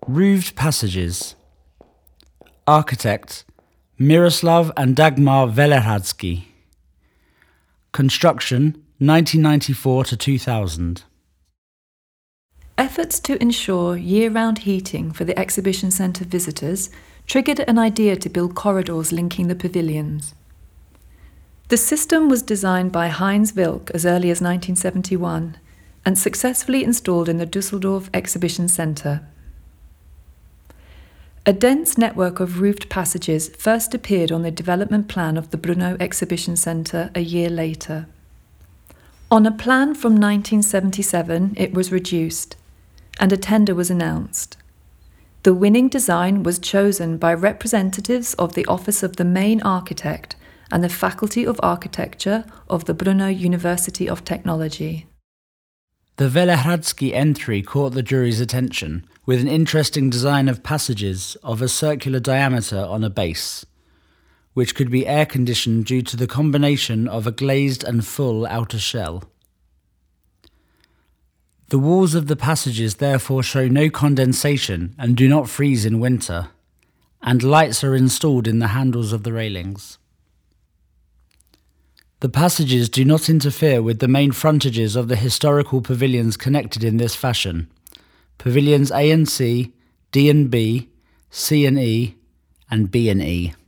Roofed passages. Architect Miroslav and Dagmar Velehradsky. Construction 1994 to 2000. Efforts to ensure year-round heating for the exhibition centre visitors triggered an idea to build corridors linking the pavilions. The system was designed by Heinz Wilk as early as 1971 and successfully installed in the Düsseldorf Exhibition Centre. A dense network of roofed passages first appeared on the development plan of the Brno Exhibition Centre a year later. On a plan from 1977, it was reduced, and a tender was announced. The winning design was chosen by representatives of the Office of the Main Architect and the Faculty of Architecture of the Brno University of Technology. The Velehradsky entry caught the jury's attention with an interesting design of passages of a circular diameter on a base, which could be air-conditioned due to the combination of a glazed and full outer shell. The walls of the passages therefore show no condensation and do not freeze in winter, and lights are installed in the handles of the railings. The passages do not interfere with the main frontages of the historical pavilions connected in this fashion: Pavilions A and C, D and B, C and E, and B and E.